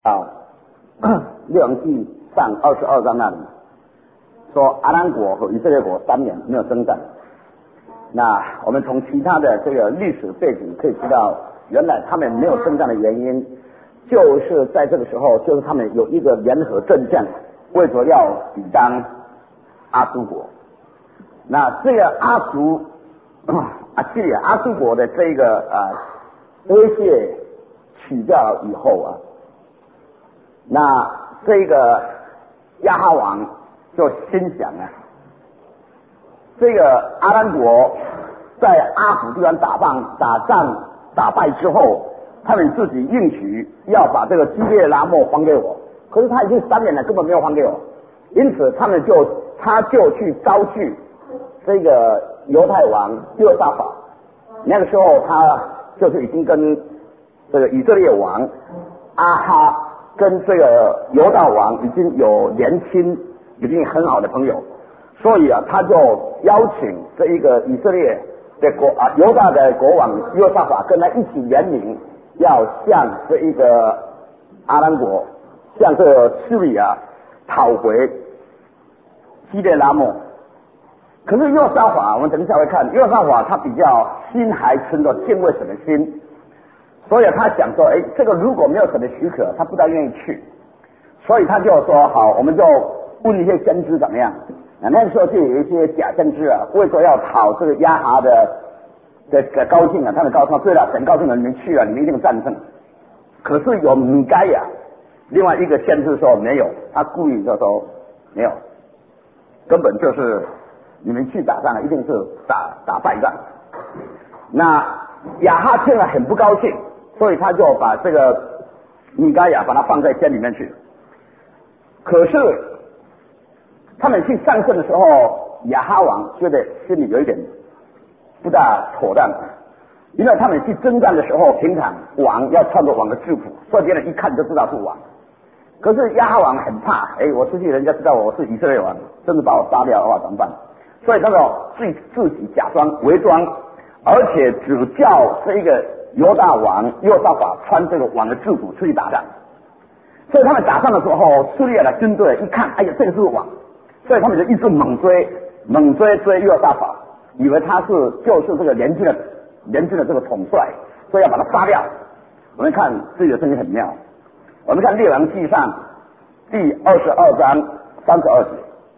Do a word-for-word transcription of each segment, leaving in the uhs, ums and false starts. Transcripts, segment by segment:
啊，列王纪上二十二章那里说，阿兰国和以色列国三年没有征战。那我们从其他的这个历史背景可以知道，原来他们没有征战的原因，就是在这个时候，就是他们有一个联合阵线，为着要抵挡阿苏国。那这个阿苏啊，这里阿苏国的这个啊威胁取掉以后啊，那这个亚哈王就心想啊，这个阿兰国在阿古地方打仗打仗打败之后，他们自己应许要把这个基列拉莫还给我，可是他已经三年了，根本没有还给我，因此他们就他就去招聚这个犹太王约沙法。那个时候他就是已经跟这个以色列王阿哈跟这个犹大王已经有联亲，已经很好的朋友，所以啊，他就邀请这一个以色列的国啊犹大的国王约沙法跟他一起联名，要向这一个阿兰国，向这个叙利亚讨回基列拉莫。可是约沙法，我们等一下会看，约沙法他比较心还存着敬畏神的心，所以他想说，哎，这个如果没有神的许可，他不大愿意去，所以他就说好，我们就问一些先知怎么样。那那个时候就有一些假先知啊，为说要讨这个亚哈的的的高兴啊，他们告诉他，对了，神告诉你们去了，你们一定战胜。可是有米该亚，另外一个先知说没有，他故意就说没有，根本就是你们去打仗一定是打打败仗。那亚哈听了很不高兴，所以他就把这个米该亚把他放在监里面去。可是他们去上阵的时候，亚哈王觉得心里有一点不大妥当，因为他们去征战的时候，平常王要穿着王的制服，所以别人一看就知道是王。可是亚哈王很怕，哎，我出去人家知道我是以色列王，甚至把我杀掉的话怎么办？所以他就自自己假装伪装，而且只叫这一个犹大王约沙法穿这个王的制服出去打仗。所以他们打仗的时候，叙利亚的军队一看，哎呀，这个是王，所以他们就一直猛追，猛追追约沙法，以为他是就是这个联军的联军的这个统帅，所以要把他杀掉。我们看这个圣经很妙，我们看列王纪上第二十二章三十二节。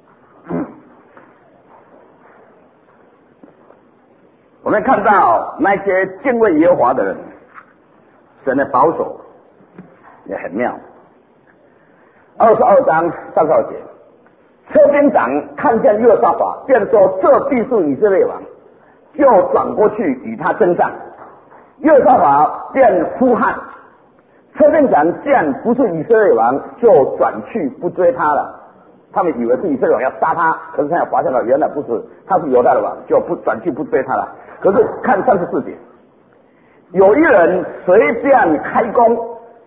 我们看到那些敬畏耶和华的人，神的保守也很妙。二十二章三十二节，车兵长看见约沙法，便说这必是以色列王，就转过去与他征战。约沙法便呼喊，车兵长见不是以色列王，就转去不追他了。他们以为是以色列王要杀他，可是他发现了原来不是，他是犹大的王，就不转去不追他了。可是看三十四节，有一人随便开弓，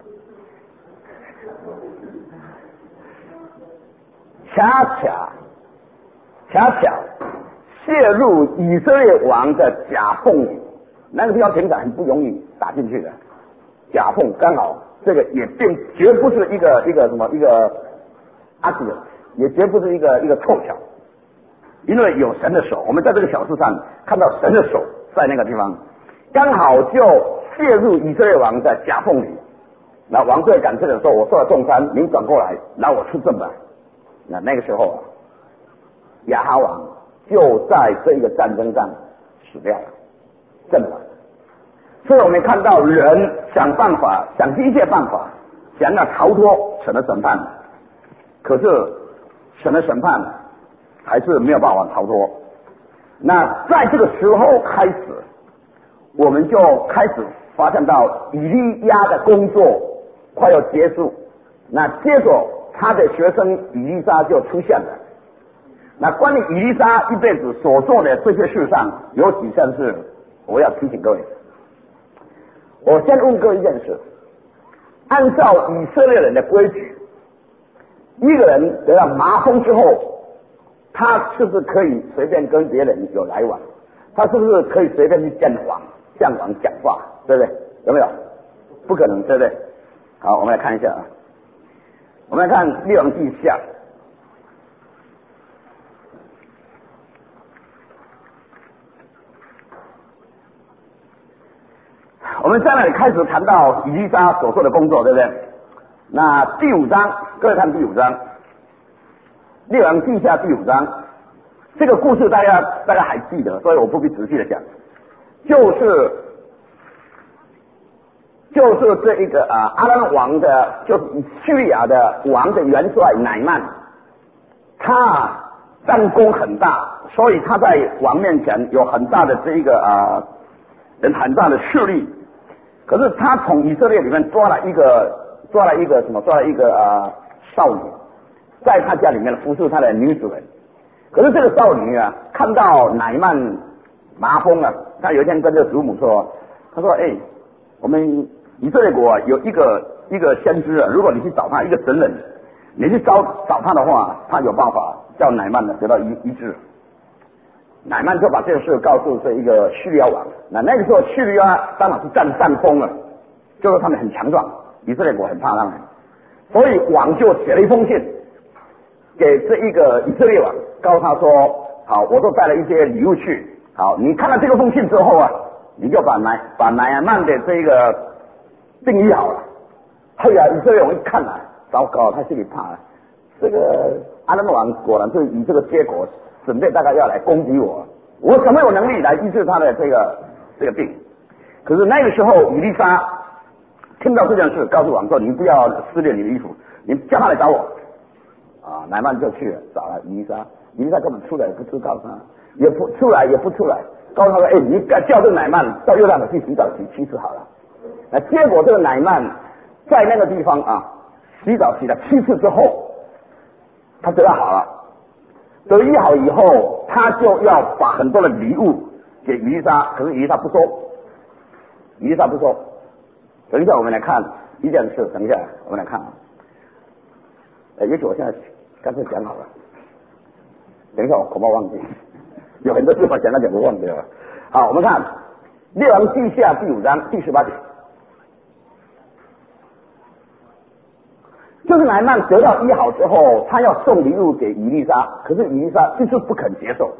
恰恰恰巧泄入以色列王的甲缝里。那个地方平常很不容易打进去的，甲缝刚好这个也并绝不是一个一个什么一个阿子，也绝不是一个一个凑巧，因为有神的手。我们在这个小事上看到神的手在那个地方，刚好就泄入以色列王的甲缝里。那王最感谢的说，我受了重伤，您转过来拿我出征吧。那那个时候啊，亚哈王就在这个战争上死掉了，阵亡。所以我们看到人想办法，想尽一切办法，想要逃脱神的审判，可是神的审判还是没有办法逃脱。那在这个时候开始，我们就开始发现到以利亚的工作快要结束，那接着他的学生以利沙就出现了。那关于以利沙一辈子所做的这些事上，有几件事我要提醒各位。我先问各位一件事，按照以色列人的规矩，一个人得到麻风之后，他是不是可以随便跟别人有来往？他是不是可以随便去见王、向王讲话？对不对？有没有？不可能，对不对？好，我们来看一下啊。 我们来看《列王记下》，我们在那里开始谈到以利沙所做的工作，对不对？那第五章，各位看第五章，《列王记下》第五章，这个故事大家大家还记得，所以我不必仔细的讲，就是就是这一个啊阿兰王的，就是叙利亚的王的元帅乃曼，他战功很大，所以他在王面前有很大的这一个啊人很大的势力。可是他从以色列里面抓了一个抓了一个什么抓了一个啊少女，在他家里面服侍他的女主人。可是这个少女啊，看到乃曼麻风了，他有一天跟这祖母说，他说：“哎，我们以色列国、啊、有一个一个先知啊，如果你去找他，一个神人，你去找找他的话，他有办法叫乃曼呢得到医医治。”乃曼就把这个事告诉这一个叙利亚王。那那个时候叙利亚当然是占上风了，就是他们很强壮，以色列国很怕他们，所以王就写了一封信给这一个以色列王，告诉他说：“好，我都带了一些礼物去。好，你看到这个封信之后啊，你就把乃把乃曼的这个病医好了。”后来以色列王一看啊，糟糕，他心里怕了，这个阿拉木王果然是以这个结果准备大概要来攻击我，我怎么有能力来医治他的这个这个病？可是那个时候，以利沙听到这件事，告诉王说：“你不要撕裂你的衣服，你叫他来找我。”啊，乃曼就去了，找了以利沙。以利沙根本出来也不知道他，也不出来也不出来，告诉他说：“哎，你叫这乃曼到约旦河去洗澡洗七次好了。”那结果这个乃曼在那个地方啊洗澡洗了七次之后，他得到好了。得医好以后，他就要把很多的礼物给以利沙，可是以利沙不收，以利沙不收。等一下我们来看一件事，等一下我们来看啊，呃，也许我现在干脆讲好了，等一下我恐怕忘记，有很多地方讲到讲都忘记了。好，我们看《列王记下》第五章第十八节。就是乃曼得到医好之后，他要送礼物给以利沙，可是以利沙就是不肯接受。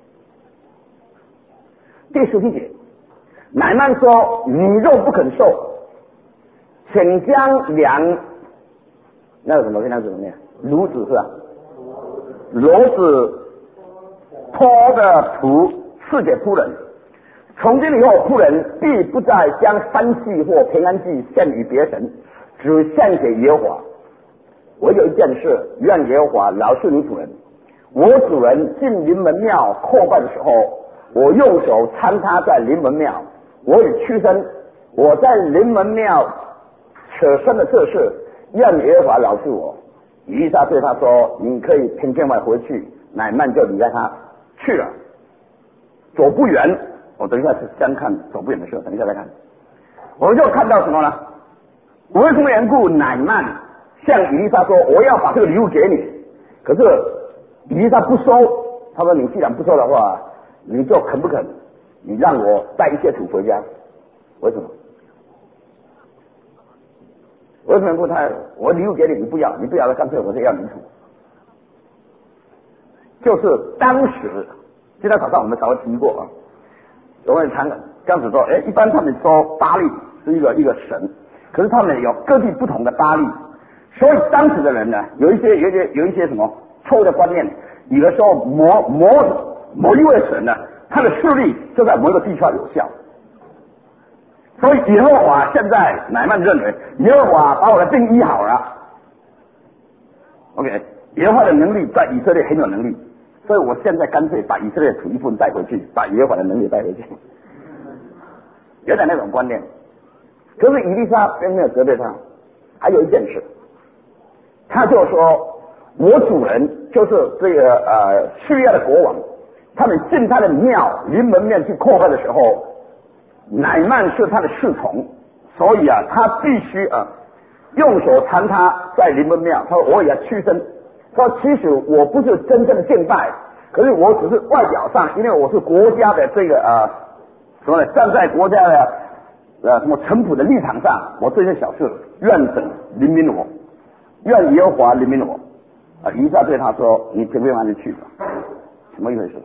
第十七节，乃曼说：“你若不肯受，请将粮，那个什么，那个什么呢？炉子是吧？骡子拖的仆赐给仆人。从今以后，仆人必不再将燔祭或平安祭献与别神，只献给耶和华。我有一件事，愿耶和华饶恕你主人。我主人进临门庙叩拜的时候，我用手搀他在临门庙，我也屈身，我在临门庙舍身的这事，愿耶和华饶恕我。”以利沙对他说：“你可以平静外回去。”乃曼就离开他去了。走不远，我等一下先看走不远的事，等一下再看。我们就看到什么呢？为什么缘故？乃曼向以利沙说：“我要把这个礼物给你。”可是以利沙不收，他说：“你既然不收的话，你就肯不肯？你让我带一些土回家？”为什么？为什么不他我礼物给你，你不要，你不要了，干脆我就要泥土。就是当时，今天早上我们稍微提过啊，我们谈这样子说，哎，一般他们说巴力是一个一个神，可是他们有各地不同的巴力，所以当时的人呢，有一些有一些有一些什么错误的观念，以为说某某某一位神呢，他的势力就在某一个地区有效。所以耶和华现在乃曼认为耶和华把我的病医好了 ，OK， 耶和华的能力在以色列很有能力，所以我现在干脆把以色列土一部分带回去，把耶和华的能力带回去，有点那种观念。可是以利沙并没有责备他，还有一件事，他就说，我主人就是这个呃叙利亚的国王，他们进他的庙临门面去叩拜的时候。乃曼是他的侍从，所以啊，他必须啊用手搀他在临门庙。他说我也要屈身。他说其实我不是真正的敬拜，可是我只是外表上，因为我是国家的这个啊什么呢？站在国家的呃什么臣仆的立场上，我这些小事愿神怜悯我。 愿耶和华怜悯我。啊，以撒对他说：“你平平安安的去吧。”什么一回事？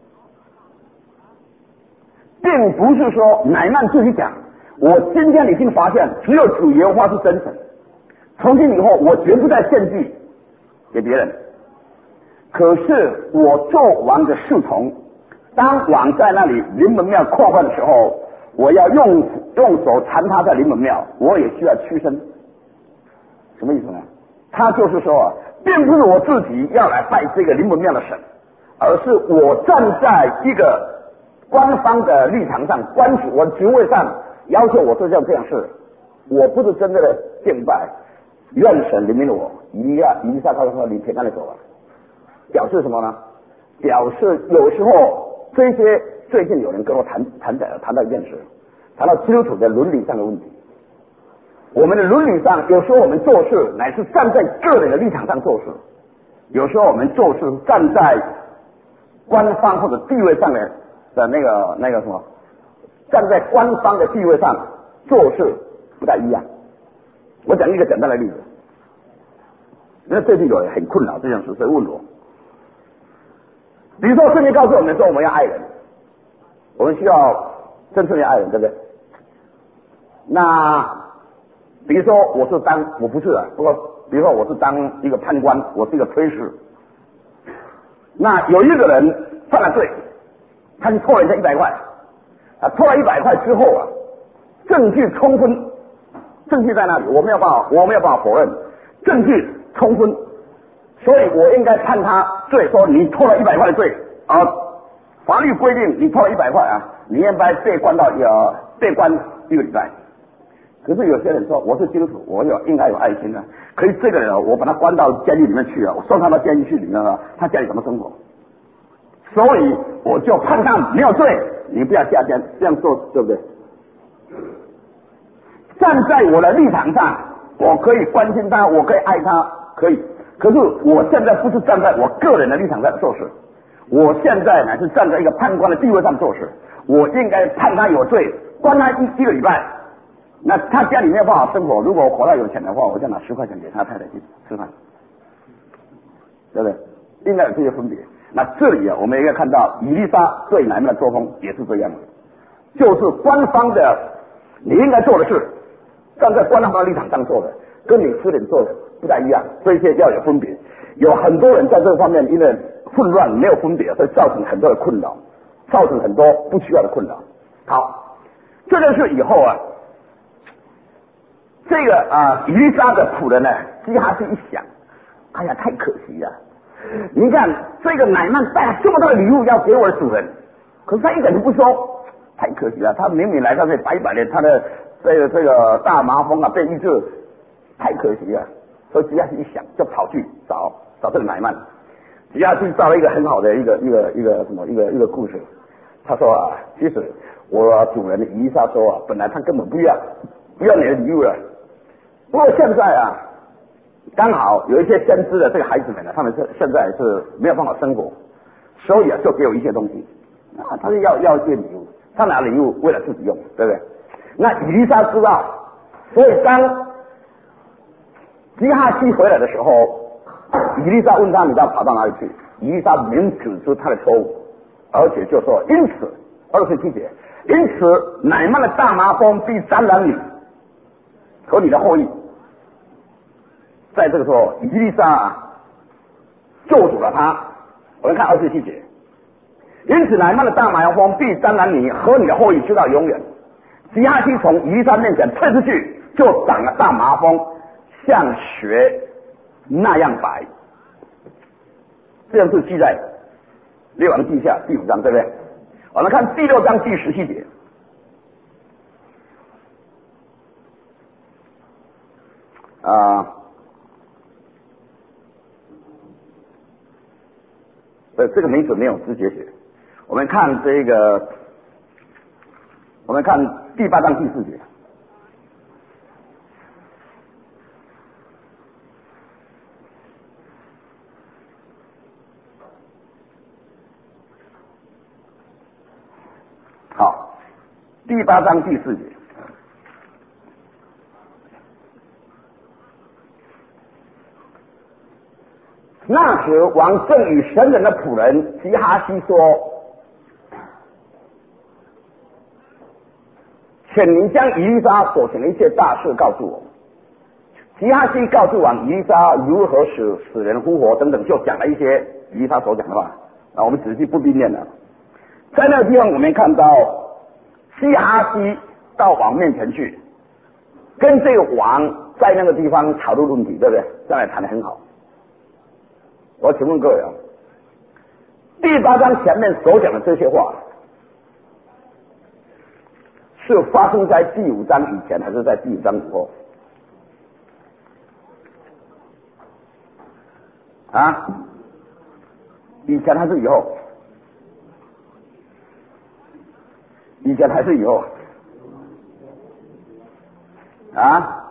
并不是说乃曼自己讲，我今天已经发现，只有主耶和华是真神。从今以后，我绝不再献祭给别人。可是我做王的侍从，当王在那里临门庙扩饭的时候，我要用用手缠他在临门庙，我也需要屈身。什么意思呢？他就是说，并不是我自己要来拜这个临门庙的神，而是我站在一个官方的立场上，官职我职位上要求我做这样这样事，我不是真正的敬拜，愿神怜悯我。以利亚以利沙告诉说：“你平安的走吧。”表示什么呢？表示有时候这些最近有人跟我谈谈的谈到一件事，谈到基督徒的伦理上的问题。我们的伦理上，有时候我们做事乃是站在个人的立场上做事，有时候我们做事站在官方或者地位上的的那个那个什么，站在官方的地位上做事不太一样。我讲一个简单的例子，因为最近有人很困扰这件事，所以问我。比如说，圣经告诉我们说我们要爱人，我们需要真正的爱人，对不对？那比如说我是当我不是啊，不过比如说我是当一个判官，我是一个推事。那有一个人犯了罪，他去偷人家一百块，他偷了一百块之后啊，证据充分，证据在那里，我没有办法，我没有办法否认，证据充分。所以我应该判他罪，说你偷了一百块的罪啊！法律规定你偷了一百块啊，你应该被关到呃被关一个礼拜。可是有些人说我是基督徒，我有应该有爱心的，可以这个人我把他关到监狱里面去啊，我送他到监狱去里面啊，他家里怎么生活？所以我就判他没有罪，你不要下监，这样做对不对？站在我的立场上，我可以关心他，我可以爱他，可以。可是我现在不是站在我个人的立场上做事，我现在呢是站在一个判官的地位上做事，我应该判他有罪，关他一一个礼拜。那他家里没有办法生活，如果我活到有钱的话，我就拿十块钱给他太太去吃饭，对不对？应该有这些分别。那这里啊，我们也可以看到以利沙对乃曼的作风也是这样的，就是官方的你应该做的事，站在官方的立场上做的，跟你私人做的不太一样，这些要有分别。有很多人在这方面因为混乱没有分别，所以造成很多的困扰，造成很多不需要的困扰。好，这件事以后啊，这个啊以利沙的仆人呢，基哈西一想，哎呀，太可惜了。你看这个乃曼带了这么多的礼物要给我的主人，可是他一点都不收，太可惜了。他明明来到这白白的，他的这个这个大麻风啊被医治，太可惜了。所以基哈西一想，就跑去找找这个乃曼。基哈西造了一个很好的一个一个一个什么一个一个故事。他说啊，其实我主人以利沙说啊，本来他根本不要不要你的礼物了，不过现在啊，刚好有一些先知的这个孩子们呢，他们是现在是没有办法生活，所以啊，就给我一些东西啊，他是要要一些礼物，他拿礼物为了自己用，对不对？那以利沙知道，所以当基哈西回来的时候，以利沙问他你要跑到哪里去？以利沙明指出他的错误，而且就说因此二十七节，因此乃曼的大麻风必沾染你和你的后裔。在这个时候，以利沙救主了他。我们看二十七节，因此乃曼的大麻风必沾染你和你的后裔，直到永远。基哈西从以利沙面前退出去，就长了大麻风，像雪那样白。这样是记在列王记下第五章，对不对？我们看第六章第十七节。啊、呃，这个名字没有直接写。我们看这个，我们看第八章第四节。好，第八章第四节。 那时王正与神人的仆人基哈西说：“请您将以利沙所行的一切大事告诉我。”基哈西告诉王以利沙如何使死人复活等等，就讲了一些以利沙所讲的话。啊，我们仔细不必念了。在那个地方，我们看到基哈西到王面前去，跟这个王在那个地方讨论问题，对不对？这样也谈得很好。我请问各位啊，第八章前面所讲的这些话，是发生在第五章以前，还是在第五章以后？啊？以前还是以后？以前还是以后？啊？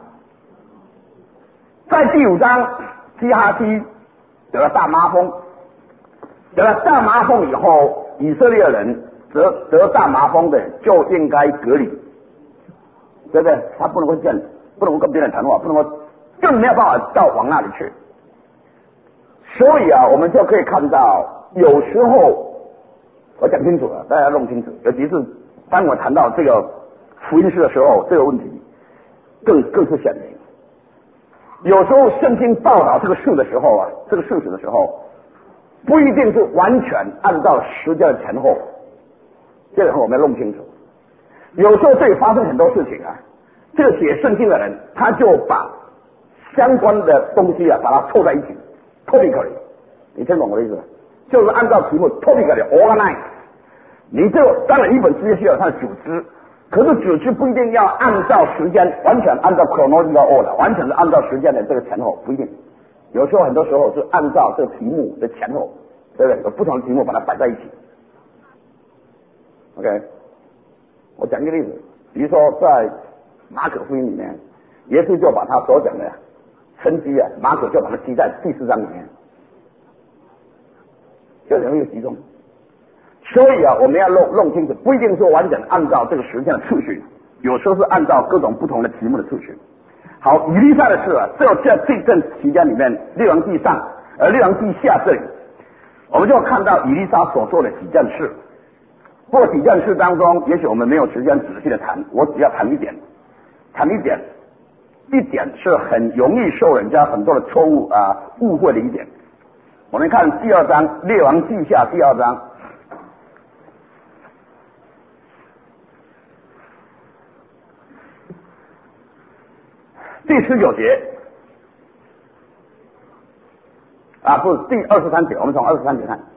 在第五章，基哈西得了大麻风，得了大麻风以后，以色列人得得大麻风的就应该隔离，对不对？他不能够见，不能够跟别人谈话，不能够，更没有办法到王那里去。所以啊，我们就可以看到，有时候我讲清楚了，大家弄清楚，尤其是当我谈到这个福音书的时候，这个问题更更是显明。有时候圣经报道这个事的时候啊，这个事实的时候，不一定是完全按照时间的前后，这个我们要弄清楚。有时候这里发生很多事情啊，这个写圣经的人他就把相关的东西啊，把它凑在一起 ，topically， 你听懂我的意思？就是按照题目 topically organize。你这个当然一本书需要它的组织。可是组织不一定要按照时间，完全按照 chronological order， 完全是按照时间的这个前后，不一定。有时候很多时候是按照这个题目的前后，对不对？有不同的题目把它摆在一起。OK， 我讲一个例子，比如说在马可福音里面，耶稣就把他所讲的生机啊，马可就把它记在第四章里面，就容易集中。所以啊，我们要弄弄清楚，不一定说完全按照这个时间的次序，有时候是按照各种不同的题目的次序。好，以利沙的事啊，只有在这段期间里面，列王记上，呃，列王记下这里，我们就看到以利沙所做的几件事。不过几件事当中，也许我们没有时间仔细的谈，我只要谈一点，谈一点，一点是很容易受人家很多的错误啊误会的一点。我们看第二章，列王记下第二章。第十九节啊，不是第二十三节，我们从二十三节看。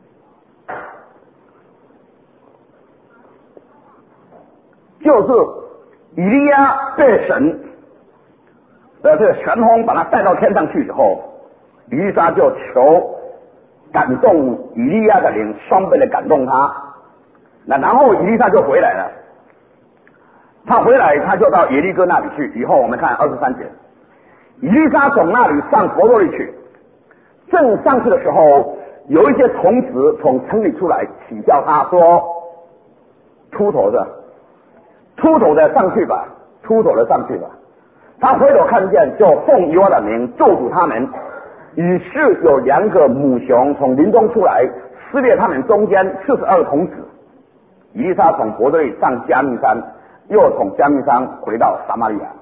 就是以利亚被神的这个旋风把他带到天上去以后，以利沙就求感动以利亚的灵，双倍的感动他。那然后以利沙就回来了。他回来，他就到耶利哥那里去。以后我们看二十三节，以利沙从那里上伯多利去，正上去的时候，有一些童子从城里出来，取笑他说：“秃头的，秃头的上去吧，秃头的上去吧。”他回头看见，就奉耶和华的名咒诅他们。于是有两个母熊从林中出来，撕裂他们中间四十二个童子。以利沙从伯多利上加密山，又从加密山回到撒玛利亚。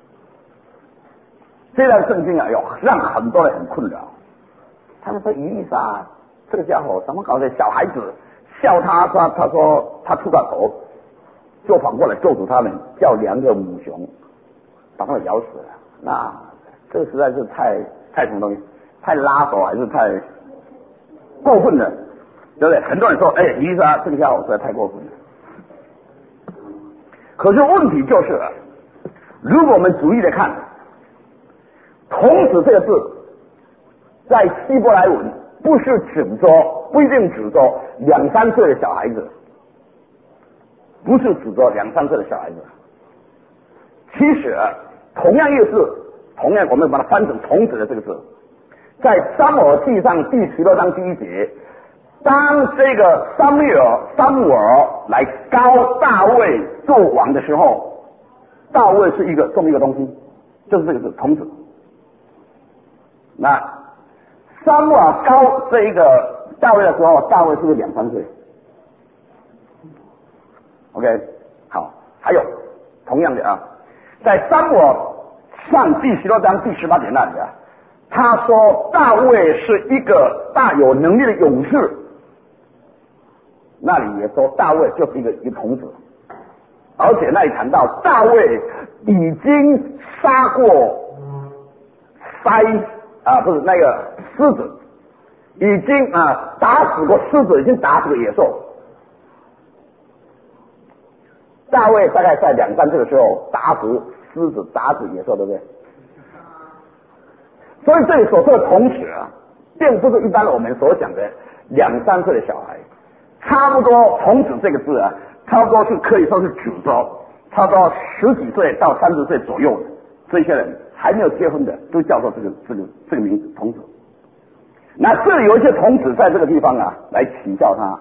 这段圣经啊，有让很多人很困扰。他们说以利沙这个家伙怎么搞的？小孩子笑他，他他说他出个头，就反过来咒诅他们，叫两个母熊把他们咬死了。那这个实在是太太什么东西？太拉手还是太过分了，对不对？很多人说，哎，以利沙这个家伙实在太过分了。可是问题就是，如果我们逐一的看，童子这个字，在希伯来文不是指着，不一定指着两三岁的小孩子，不是指着两三岁的小孩子。其实同样一个字，同样我们把它翻成童子的这个字，在撒母耳记上第十六章第一节，当这个撒母耳撒母耳来膏大卫做王的时候，大卫是一个这么一个东西，就是这个字童子。那沙漠啊高这一个大卫的时候，大卫是不是两三岁 ？OK， 好，还有同样的啊，在沙漠上第十六章第十八节那里啊，他说大卫是一个大有能力的勇士，那里也说大卫就是一个一个童子，而且那里谈到大卫已经杀过筛啊，不是那个狮子，已经啊打死过狮子，已经打死过野兽。大卫大概在两三岁的时候打死狮子，打死野兽，对不对？所以这里所说的童子啊，并不是一般我们所讲的两三岁的小孩，差不多童子这个字啊，差不多是可以说是指着差不多十几岁到三十岁左右的这些人还没有结婚的，都叫做这个这个这个名字童子。那这里有一些童子在这个地方啊来取笑他，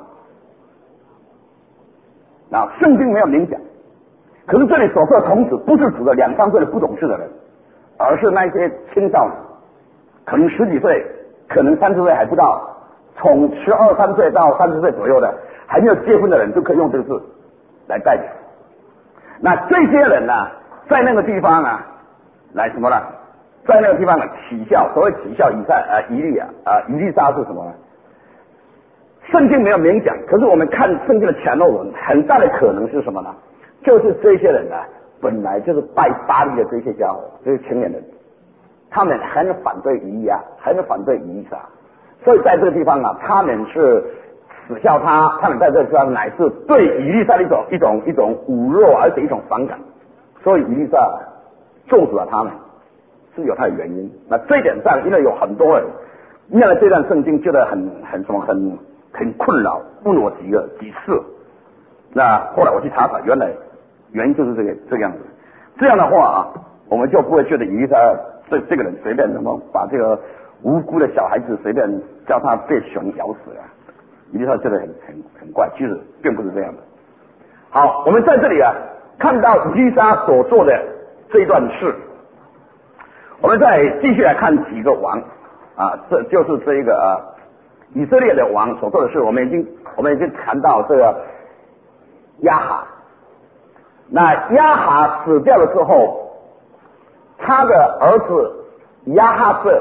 那圣经没有明讲，可是这里所说的童子不是指的两三岁的不懂事的人，而是那些青少年，可能十几岁，可能三十岁还不到，从十二三岁到三十岁左右的还没有结婚的人，都可以用这个字来代表。那这些人呢、啊，在那个地方啊，来什么呢？在那个地方呢，取笑，所谓取笑以赛啊，以利啊，啊，以利沙是什么呢？圣经没有明讲，可是我们看圣经的前后文，很大的可能是什么呢？就是这些人啊，本来就是拜巴力的这些家伙，这些青年人，他们很反对以利亚，很反对以利沙，所以在这个地方啊，他们是耻笑他，他们在这个地方乃是对以利沙的一种一种一种侮辱，而且一种反感，所以以利沙咒诅了他们，是有他的原因。那这一点上，因为有很多人念了这段圣经，觉得很很什么很很困扰，问我几个几次。那后来我去查查，原来原因就是这个这个样子。这样的话啊，我们就不会觉得以利沙这这个人随便什么把这个无辜的小孩子随便叫他被熊咬死了，以利沙觉得很很很怪，其实并不是这样的。好，我们在这里啊看到以利沙所做的这一段事，我们再继续来看几个王啊，这就是这一个啊以色列的王所做的事。我们已经我们已经谈到这个亚哈，那亚哈死掉了之后，他的儿子亚哈瑟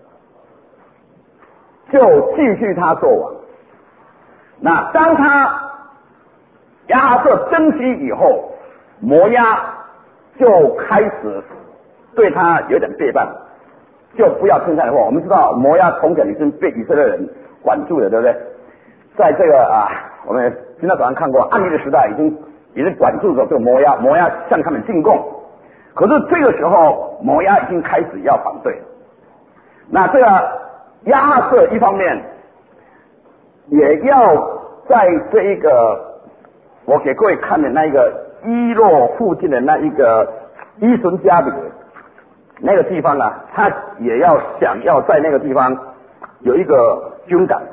就继续他做王。那当他亚哈瑟登基以后，摩押就开始对他有点背叛，就不要听他的话。我们知道摩押从前已经被以色列人管住了，对不对？在这个啊，我们今天早上看过暗利的时代，已经已经管住了这个摩押，摩押向他们进贡。可是这个时候，摩押已经开始要反对。那这个亚哈瑟一方面也要在这一个我给各位看的那一个伊洛附近的那一个伊神加里那个地方啊，他也要想要在那个地方有一个军港。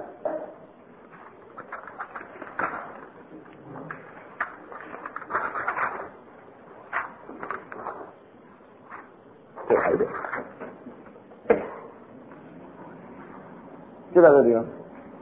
这个还有点，就在这个地方。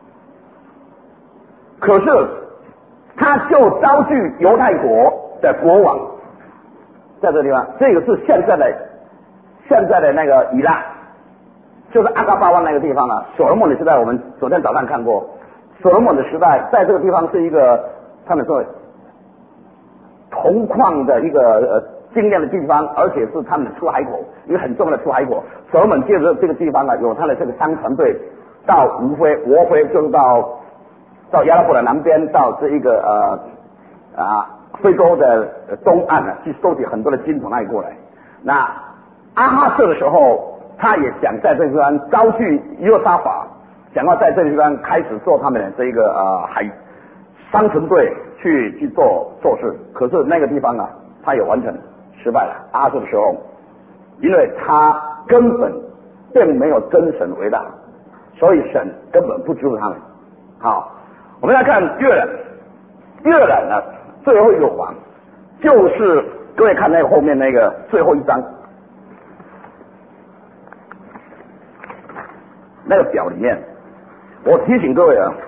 可是他就招聚犹太国的国王，在这个地方，这个是现在的现在的那个伊拉，就是阿嘎巴湾那个地方啊。所罗门的时代，我们昨天早上看过，所罗门的时代在这个地方是一个他们说铜矿的一个呃精炼的地方，而且是他们的出海口，一个很重要的出海口。所罗门借着这个地方啊，有他的这个商船队到吴非，俄非就是到到亚拉伯的南边，到这一个呃啊非洲的东岸啊，去收集很多的金从那里过来。那阿哈瑟的时候，他也想在这个地方招聚约沙法，想要在这个地方开始做他们的这一个呃海商船队去去做做事。可是那个地方啊，他也完全失败了。阿哈瑟的时候，因为他根本并没有真神为大，所以神根本不支持他们。好，我们来看约兰，约兰呢最后一个王，就是各位看那个后面那个最后一章， 那个表里面，我提醒各位啊，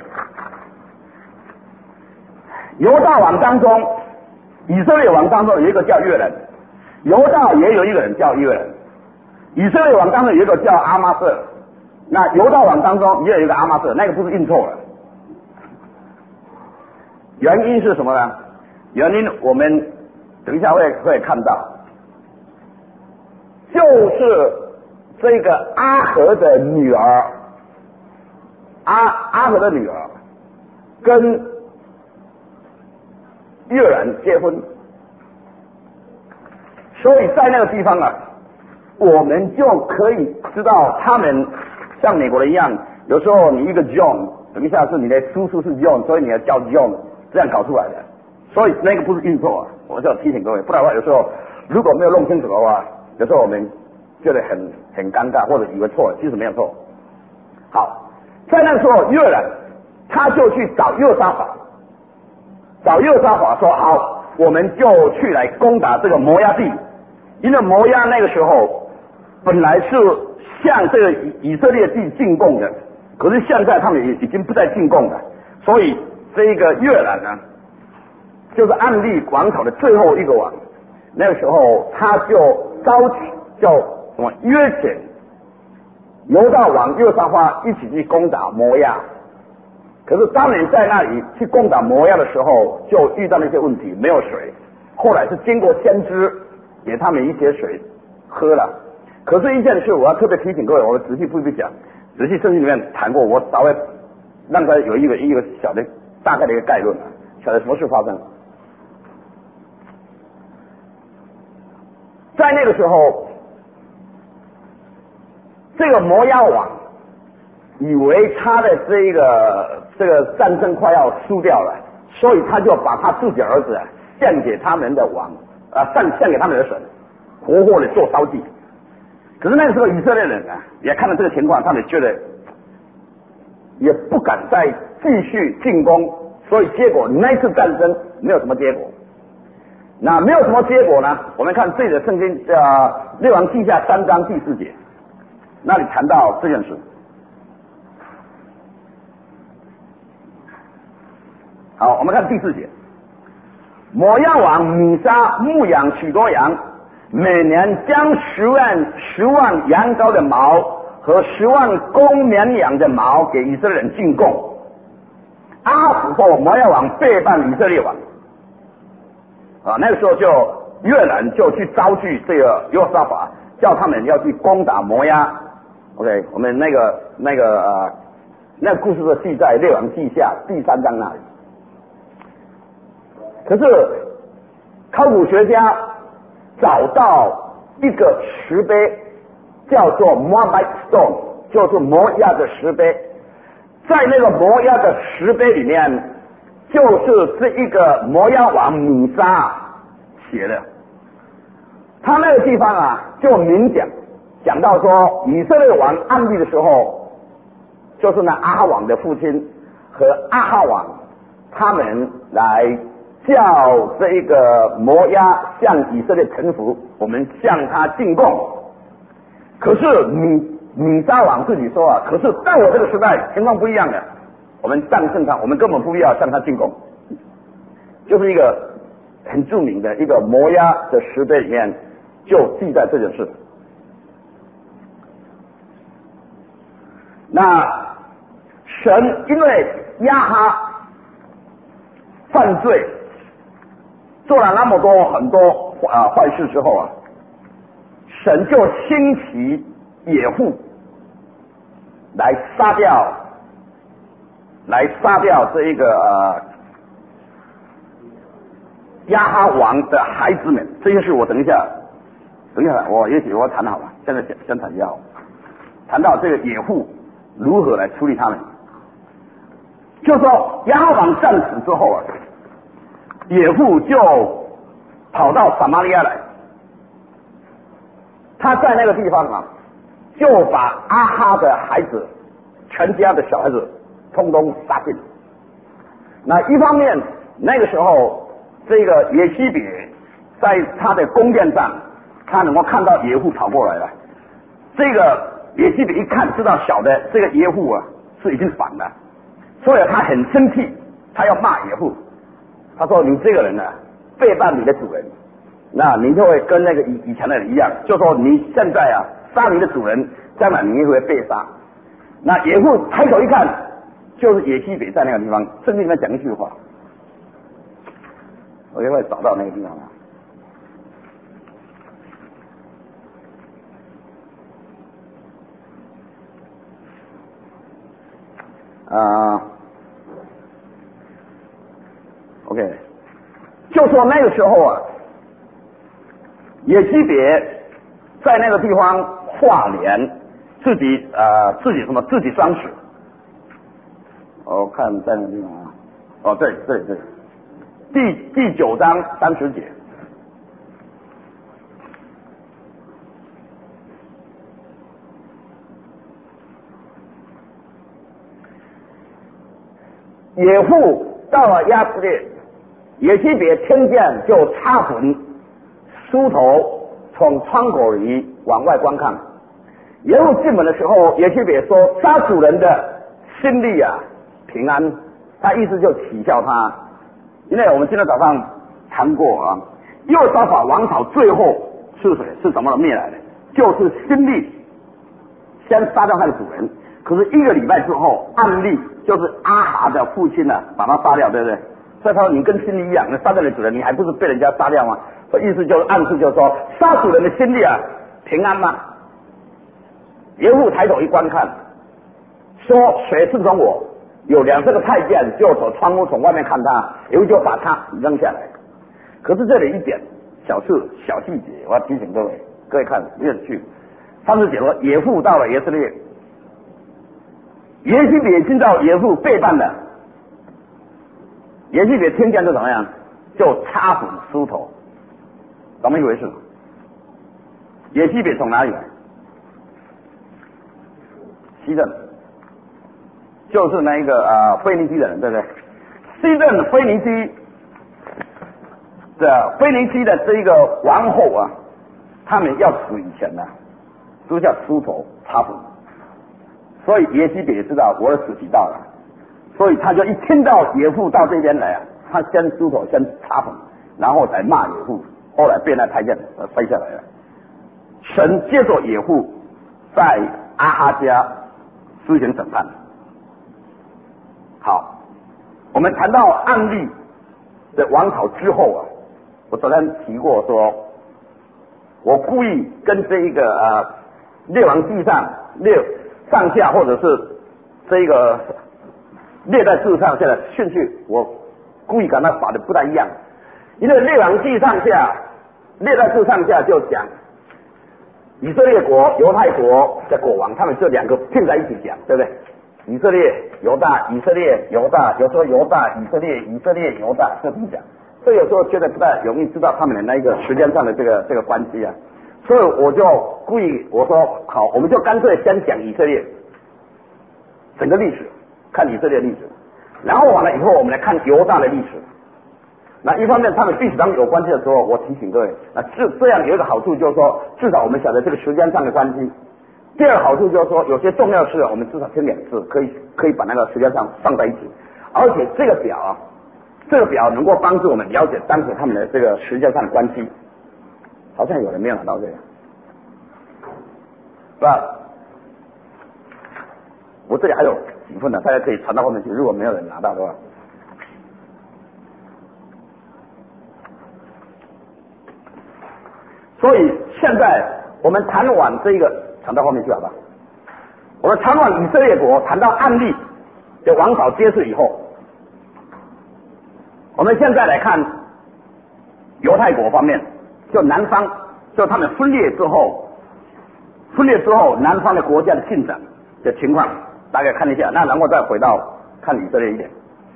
犹大王当中，以色列王当中有一个叫约人，犹大也有一个人叫约人，以色列王当中有一个叫阿玛色，那犹大王当中也有一个阿玛色，那个不是印错了。原因是什么呢？原因我们等一下会会看到，就是这个阿和的女儿，阿阿和的女儿跟约人结婚，所以在那个地方啊，我们就可以知道他们像美国人一样，有时候你一个 John， 等一下是你的叔叔是 John， 所以你要叫 John， 这样搞出来的。所以那个不是运错啊，我就要提醒各位，不然的话有时候如果没有弄清楚的话，有时候我们觉得很很尴尬，或者以为错了，其实没有错。好，在那个时候约人他就去找约沙法，找约沙法说好，我们就去来攻打这个摩押地，因为摩押那个时候本来是向这个以色列地进贡的，可是现在他们也已经不再进贡了，所以这一个约兰呢，就是暗利王朝的最后一个王，那个时候他就招取叫什么约简犹大王约沙法一起去攻打摩押，可是当年在那里去攻打摩押的时候，就遇到那些问题，没有水，后来是经过先知给他们一些水喝了。可是一件事我要特别提醒各位，我仔细不必讲，仔细圣经里面谈过，我稍微让他有一个一个小的大概的一个概论，晓得什么事发生。在那个时候，这个摩押王以为他的这一个这个战争快要输掉了，所以他就把他自己儿子献给他们的王啊，献献给他们的神，活活的做烧祭。可是那个时候以色列人啊，也看到这个情况，他们觉得也不敢再继续进攻，所以结果那次战争没有什么结果。那没有什么结果呢？我们看这里的圣经叫《列王记下》三章第四节，那里谈到这件事。好，我们看第四节。摩押王米沙牧养许多羊，每年将十万十万羊羔的毛和十万公绵羊的毛给以色列人进贡。阿哈斯后，摩押王背叛以色列王。啊，那个时候就约人就去招聚这个约沙法，叫他们要去攻打摩押。OK， 我们那个那个呃，那个故事的记在《列王记下》第三章那里。可是考古学家找到一个石碑，叫做 Moabite Stone， 就是摩押的石碑。在那个摩押的石碑里面，就是这一个摩押王米沙写的。他那个地方啊，就明讲讲到说，以色列王暗利的时候，就是那阿哈王的父亲和阿哈王他们来叫这一个摩押向以色列臣服，我们向他进贡。可是米米沙王自己说啊，可是在我这个时代情况不一样的，我们战胜他，我们根本不必要向他进贡。就是一个很著名的一个摩押的石碑里面就记载这件事。那神因为亚哈犯罪做了那么多很多啊坏事之后啊，神就兴起野户来杀掉来杀掉这一个呃亚哈王的孩子们。这些事我等一下等一下我也许我谈好了，现在先先谈一下，谈到这个野户如何来处理他们。就说亚哈王战死之后啊，野户就跑到撒玛利亚来，他在那个地方啊，就把阿哈的孩子全家的小孩子通通杀尽。那一方面那个时候这个耶西别在他的宫殿上，他能够看到野户跑过来了，这个耶西别一看知道小的这个耶户啊是已经反了，所以他很生气，他要骂耶户。他说：“你这个人啊，背叛你的主人，那你就会跟那个以以前的人一样，就说你现在啊杀你的主人，将来你也会被杀。”那耶户抬头一看，就是耶西别在那个地方，圣经里面讲一句话，我就会找到那个地方啊。啊、uh, ，OK， 就说那个时候啊，耶西别在那个地方画脸，自己呃自己什么自己装死。我看在那个地方啊，哦对对对，第第九章三十节。耶户到了亚斯列，耶西别听见就插魂，梳头，从窗口里往外观看。耶户进门的时候，耶西别说：“杀主人的心里啊平安。”他意思就取笑他，因为我们今天早上谈过啊，右沙法王朝最后是谁是怎么灭来的？就是心力先杀掉他的主人。可是一个礼拜之后，暗利就是阿哈的父亲呢、啊，把他杀掉，对不对？所以他说你跟心力一样，你杀掉你主人，你还不是被人家杀掉吗？意思就是暗示就是说，杀主人的心力啊平安吗？耶户抬头一观看，说谁是从我？有两三个太监就从窗户从外面看他，耶户就把他扔下来。可是这里一点小事小细节，我要提醒各位，各位看有趣。三十节说耶户到了耶斯列。耶西别听到耶户背叛了，耶西别听见就怎么样？就插粉梳头，怎么一回事？耶西别从哪里来？西顿，就是那一个啊腓尼基的人，对不对？西顿腓尼基的腓尼基的这一个王后啊，他们要死以前呢、啊，都叫梳头插粉。所以耶西别也知道我的时期到了，所以他就一听到耶户到这边来啊，他先梳头先插粉，然后才骂耶户，后来被那太监摔下来了。神接着耶户在阿哈家施行审判。好，我们谈到暗利的王朝之后啊，我昨天提过说，我故意跟这一个呃列王纪上列上下或者是这个列在字上下的顺序，我故意跟他把的不太一样，因为列王纪上下列在字上下就讲以色列国、犹太国的国王，他们这两个拼在一起讲，对不对？以色列、犹大、以色列、犹大，有时候犹大、以色列、以色列、犹大，这么讲。所以有时候觉得不太容易知道他们的那个时间上的这个这个关系啊。所以我就故意我说好，我们就干脆先讲以色列整个历史，看以色列历史，然后完了以后我们来看犹大的历史。那一方面他们彼此当有关系的时候，我提醒各位，那这这样有一个好处就是说，至少我们晓得这个时间上的关系。第二个好处就是说，有些重要事我们至少听两次，可以可以把那个时间上放在一起，而且这个表啊，这个表能够帮助我们了解当时他们的这个时间上的关系。好像有人没有拿到这个，是吧？我这里还有几份呢，大家可以传到后面去。如果没有人拿到的话，所以现在我们谈完这一个，传到后面去好吧？我们谈完以色列国，谈到暗利的王朝结束以后，我们现在来看犹太国方面。就南方，就他们分裂之后，分裂之后南方的国家的进展的情况，大概看一下，那然后再回到看以色列一点。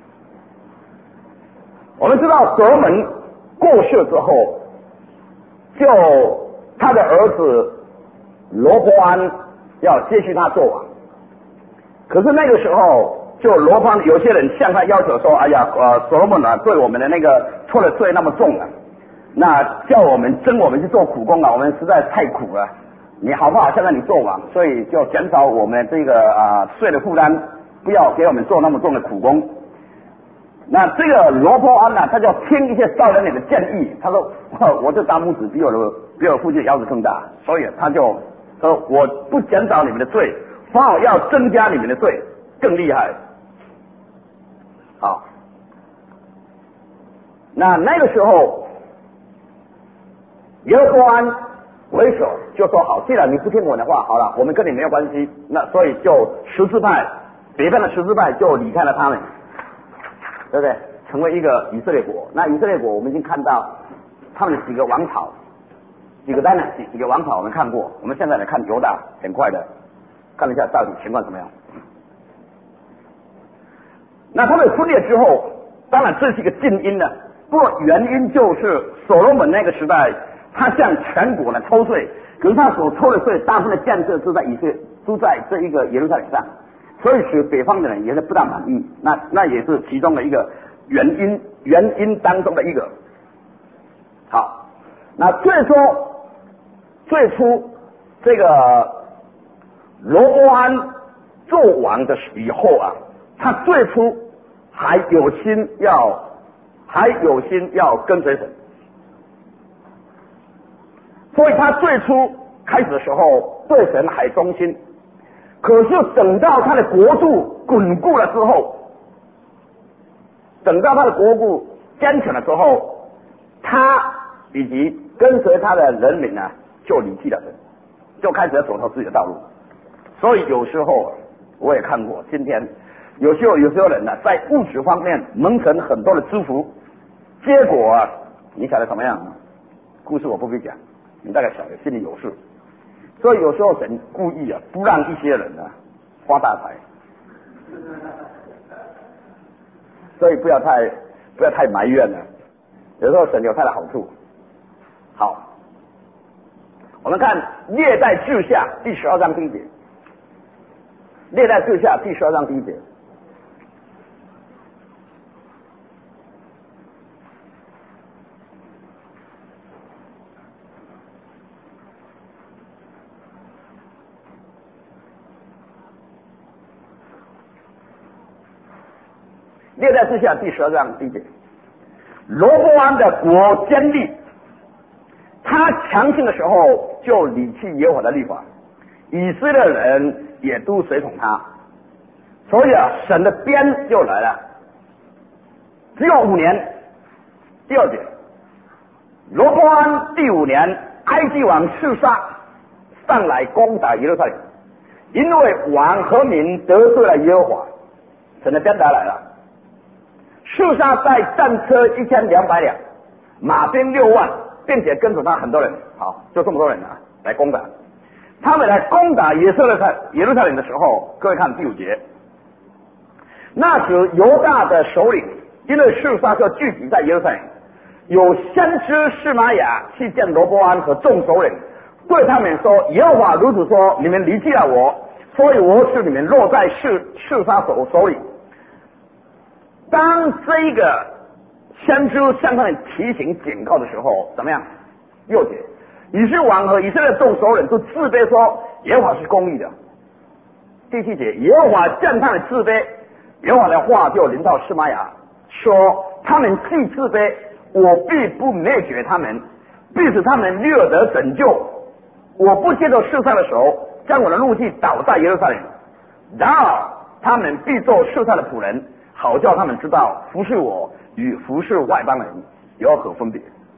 我们知道所罗门过世之后，就他的儿子罗波安要接续他做王，可是那个时候，就罗波安有些人向他要求说：“哎呀，呃，所罗门啊，对我们的那个错的罪那么重啊。”那叫我们征我们去做苦工啊，我们实在太苦了。 你好不好？现在你做王，所以就减少我们这个啊税的负担，不要给我们做那么重的苦工。那这个罗波安呢、啊，他就听一些少年人的建议，他说我这大拇指比我的比我父亲腰子更大，所以他就说我不减少你们的罪，反而要增加你们的罪，更厉害。好，那那个时候耶罗波安为首就说好，既然你不听我的话，好了，我们跟你没有关系。那所以就十字派北方的十字派就离开了他们，对不对？成为一个以色列国。那以色列国我们已经看到他们的几个王朝，几个 dynasty 几个王朝我们看过。我们现在来看犹大，很快的看一下到底情况怎么样。那他们分裂之后，当然这是一个近因呢，不过原因就是所罗门那个时代，他向全国呢抽税，可是他所抽的税大部分的建设都在以色列，都在这一个耶路撒冷上，所以使北方的人也是不大满意。那那也是其中的一个原因，原因当中的一个。好，那最初最初这个罗波安做王的以后啊，他最初还有心要还有心要跟随神，所以他最初开始的时候对神还忠心，可是等到他的国度稳固了之后，等到他的国度坚强了之后，他以及跟随他的人民呢就离弃了神，就开始走投自己的道路。所以有时候我也看过，今天有时候有时候人呢在物质方面蒙尘很多的祝福，结果啊你晓得怎么样？故事我不必讲，你大概晓得，心里有数。所以有时候神故意啊不让一些人啊发大财，所以不要太不要太埋怨了。有时候神有他的好处。好，我们看列代志下第十二章第一节。列代志下第十二章第一节。列代志下第十二章第一节。罗波安的国坚立，他强盛的时候就离弃耶和华的律法，以色列人也都随从他，所以啊，神的鞭就来了。只有五年。第二节，罗波安第五年，埃及王示撒上来攻打耶路撒冷，因为王和民得罪了耶和华，神的鞭打来了。示撒带战车一千两百辆，马兵六万，并且跟着他很多人，好，就这么多人啊，来攻打。他们来攻打耶色勒耶路撒冷的时候，各位看第五节，那时犹大的首领因为示撒就聚集在耶路撒冷，有先知示玛雅去见罗波安和众首领，对他们说：耶和华如此说，你们离弃了我，所以我使你们落在示示撒手手里。当这个先知向他们提醒警告的时候，怎么样？六节，以色列王和以色列众首领都自卑说耶和华是公义的。第七节，耶和华见他们自卑，耶和华的话就临到示玛雅，说他们既自卑，我必不灭绝他们，必使他们略得拯救。我不接受示撒的手，将我的怒气倒在耶路撒冷，然而他们必做示撒的仆人，好叫他们知道服侍我与服侍外邦人有何分别。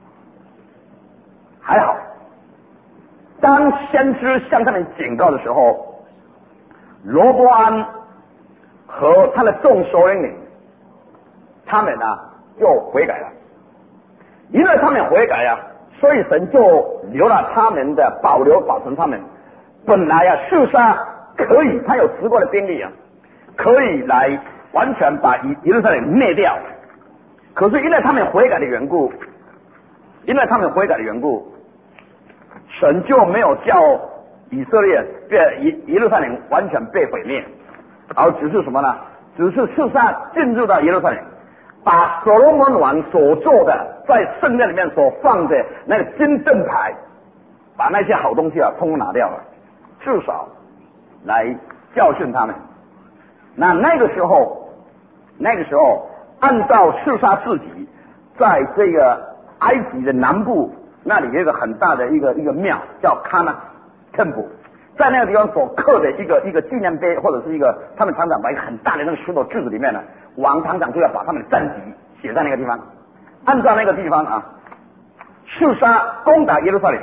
还好，当先知向他们警告的时候，罗波安和他的众首领他们啊就悔改了。因为他们悔改啊，所以神就留了他们的保留保存他们。本来啊示撒可以，他有十国的兵力啊，可以来完全把耶路撒冷灭掉，可是因为他们悔改的缘故，因为他们悔改的缘故，神就没有叫以色列对耶耶路撒冷完全被毁灭，而只是什么呢？只是示撒进入到耶路撒冷，把所罗门王所做的在圣殿里面所放的那个金盾牌把那些好东西啊通通拿掉了，至少来教训他们。那那个时候，那个时候按照示沙自己在这个埃及的南部那里有一个很大的一个一个庙叫卡纳 temple， 在那个地方所刻的一个一个纪念碑，或者是一个他们常常把一个很大的那个石头锯子里面呢，王常常就要把他们的战绩写在那个地方。按照那个地方啊，示沙攻打耶路撒冷，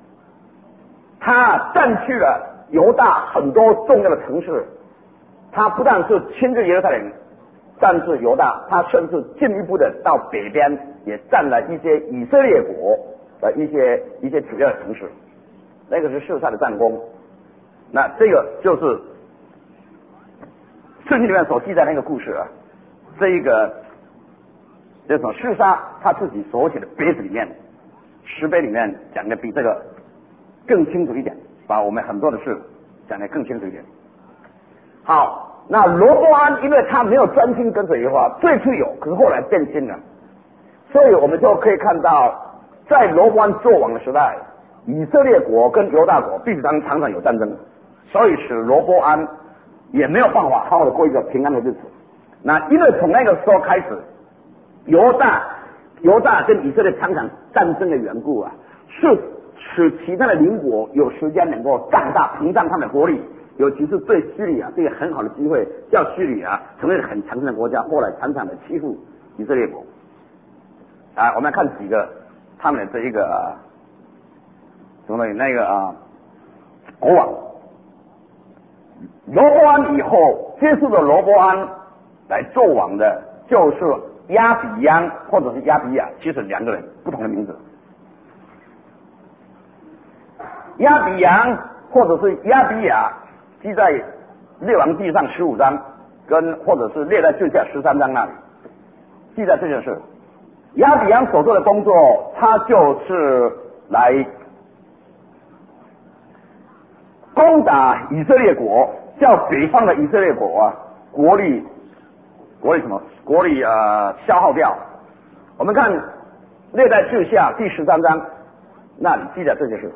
他占据了犹大很多重要的城市，他不但是亲自耶路撒冷占据犹大，他甚至进一步的到北边也占了一些以色列国的一些一些主要的城市，那个是示沙的战功。那这个就是圣经里面所记载那个故事啊，这一个这种示沙他自己所写的碑子里面，石碑里面讲的比这个更清楚一点，把我们很多的事讲得更清楚一点。好，那罗波安因为他没有专心跟随耶和华，最初有，可是后来变心了，所以我们就可以看到，在罗波安作王的时代，以色列国跟犹大国必须常常常有战争，所以使罗波安也没有办法好好的过一个平安的日子。那因为从那个时候开始，犹大犹大跟以色列常常战争的缘故啊，是使其他的邻国有时间能够壮大膨胀他们的国力，尤其是对叙利亚这个很好的机会，叫叙利亚成为很强盛的国家，后来常常的欺负以色列国。啊，我们来看几个他们的这一个啊什么那个啊国王。罗波安以后接触的罗波安来做王的，就是亚比央或者是亚比亚，其实两个人不同的名字。亚比央或者是亚比亚，记在列王记上十五章，跟或者是列在旧下十三章那里记载这件事。亚比央所做的工作，他就是来攻打以色列国，叫北方的以色列国啊国力国力什么国力呃消耗掉。我们看历代志下第十三章那里记载这件事。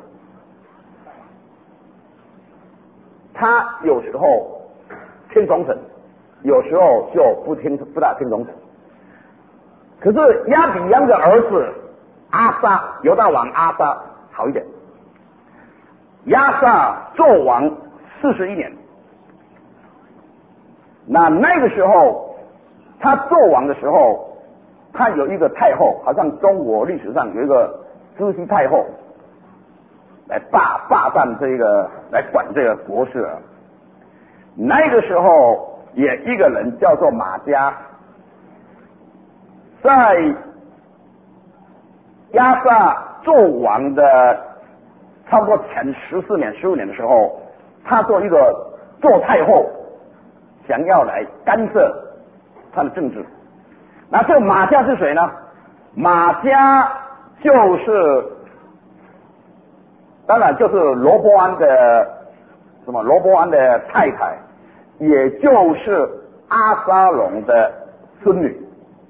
他有时候听从神，有时候就不听不大听从神。可是亚比央的儿子阿撒，犹大王阿撒好一点。亚撒做王四十一年，那那个时候他做王的时候，他有一个太后，好像中国历史上有一个知悉太后来霸霸占这个来管这个国事啊。那个时候也一个人叫做马加，在亚撒做王的差不多前十四年、十五年的时候，他做一个做太后，想要来干涉他的政治。那这个马加是谁呢？马加就是当然就是罗波安的什么罗波安的太太，也就是阿撒龙的孙女。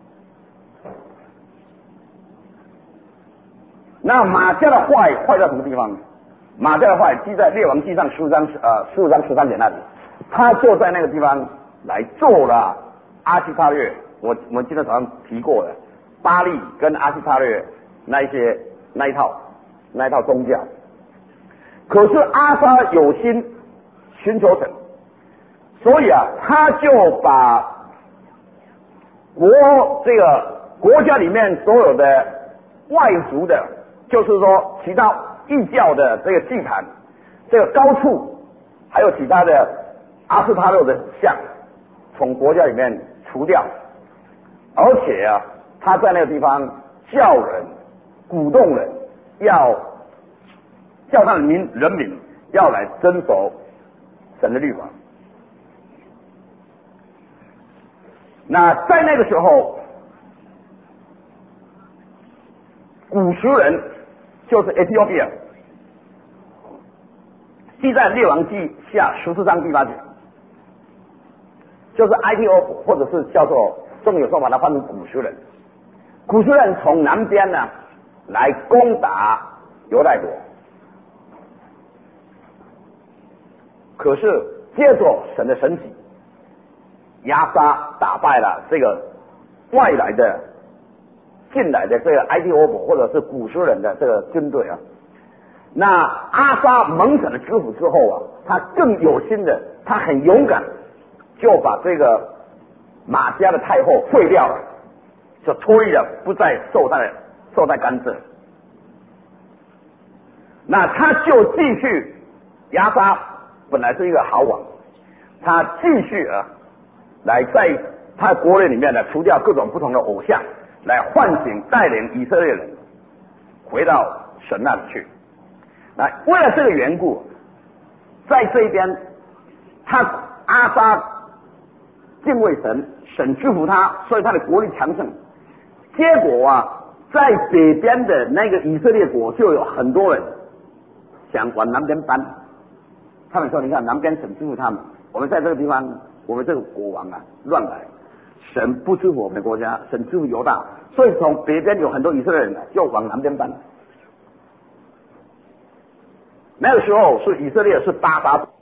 那马加的坏坏在什么地方呢？马加的坏记在列王记上十五章呃十五章十三节那里，他就在那个地方来做了阿西塔略，我我们今天早上提过的巴利跟阿西塔略那一些那一套那一套宗教。可是阿撒有心寻求神，所以啊，他就把国这个国家里面所有的外族的，就是说其他异教的这个祭坛、这个高处，还有其他的阿斯塔洛的像，从国家里面除掉。而且啊，他在那个地方叫人、鼓动人，要叫他的民人民要来遵守神的律法。那在那个时候，古时人就是 Ethiopia， 记在列王记下十四章第八节，就是埃及欧或者是叫做中有时候把它翻成古时人。古时人从南边呢来攻打犹大国， 可是接着神的神奇，亚沙打败了这个外来的进来的这个埃及欧伯或者是古时人的这个军队啊。那阿沙蒙神的知府之后啊，他更有心的，他很勇敢，就把这个马家的太后废掉了，就脱离了，不再受他的受他干涉。那他就继续，亚沙本来是一个好王，他继续啊，来在他国内里面呢除掉各种不同的偶像，来唤醒带领以色列人回到神那里去。那为了这个缘故，在这一边，他阿沙敬畏神，神祝福他，所以他的国力强盛。结果啊，在北边的那个以色列国就有很多人想往南边搬。他们说：“你看南边神祝福他们，我们在这个地方，我们这个国王啊乱来，神不祝福我们的国家，神祝福犹大，所以从北边有很多以色列人就往南边搬。”那个时候是以色列是巴沙。